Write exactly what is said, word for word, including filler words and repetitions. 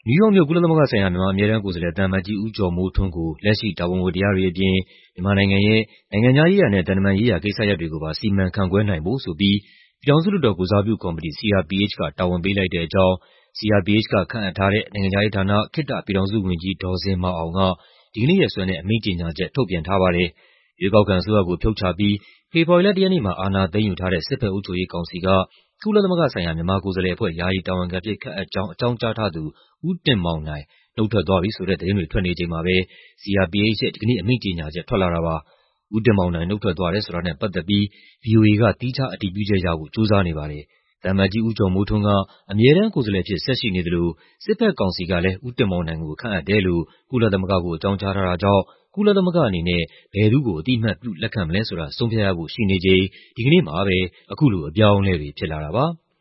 နယူးယောက်မြို့၊ ကုလသမဂ္ဂဆိုင်ရာ မြန်မာအမြဲတမ်းကိုယ်စားလှယ် သံအမတ်ကြီး ဦးကျော်မိုးထွန်းကို လက်ရှိ တာဝန်ဝတ္တရားတွေအပြင် မြန်မာနိုင်ငံရဲ့ နိုင်ငံခြားရေးရာနဲ့ သံတမန်ရေးရာကိစ္စရပ်တွေကိုပါ စီမံခန့်ခွဲနိုင်ဖို့ဆိုပြီး ပြည်ထောင်စုလွှတ်တော်ကိုယ်စားပြုကော်မတီ (စီ အာር ပီ အိတ်ချ်) က တာဝန်ပေးလိုက်တဲ့အကြောင်း စီ အာർ ပီ အိတ်ချ် က ခန့်အပ်ထားတဲ့ နိုင်ငံခြားရေးဌာန၊ ခေတ္တပြည်ထောင်စုဝန်ကြီး ဒေါ်ဇင်မာအောင်က ဒီကနေ့ရက်စွဲနဲ့ အမိန့်ကြေညာချက် ထုတ်ပြန်ထားပါတယ်။ ရွေးကောက်ခံအစိုးရကို ဖြုတ်ချပြီး ဖေဖော်ဝါရီလ ၁ ရက်နေ့မှာ အာဏာသိမ်းယူထားတဲ့ စစ်ဘက်အုပ်ချုပ်ရေးကောင်စီက ကုလသမဂ္ဂဆိုင်ရာ မြန်မာကိုယ်စားလှယ်အဖွဲ့ ယာယီတာဝန်ခံအဖြစ် ခန့်အပ်ကြောင်း အကြောင်းကြားထားသူ ဦးတင်မောင်နိုင် နုတ်ထွက်သွားပြီဆိုတဲ့ သတင်းတွေ ထွက်နေချိန်မှာပဲ စီ အာር ပီ အိတ်ချ် ရဲ့ ဒီကနေ့ အမိန့်ကြေညာချက် ထွက်လာတာပါ။ ဦးတင်မောင်နိုင် နုတ်ထွက်သွားတယ်ဆိုတာနဲ့ ပတ်သက်ပြီး ဗွီအိုအေက သီးခြားအတည်ပြုချက်ရဖို့ ကြိုးစားနေပါတယ်။ သံအမတ်ကြီး ဦးကျော်မိုးထွန်းက အမြဲတမ်းကိုယ်စားလှယ်အဖြစ် ဆက်ရှိနေသလို စစ်ဘက်ကောင်စီကလည်း ဦးတင်မောင်နိုင်ကို ခန့်အပ်တယ်လို့ ကုလသမဂ္ဂကို အကြောင်းကြားထားတာကြောင့် ကုလသမဂ္ဂအနေနဲ့ ဘယ်သူ့ကို အသိအမှတ်ပြု လက်ခံမလဲဆိုတာ ဆုံးဖြတ်ရဖို့ရှိနေချိန် ဒီကနေ့မှာပဲ အခုလို အပြောင်းအလဲတွေ ဖြစ်လာတာပါ။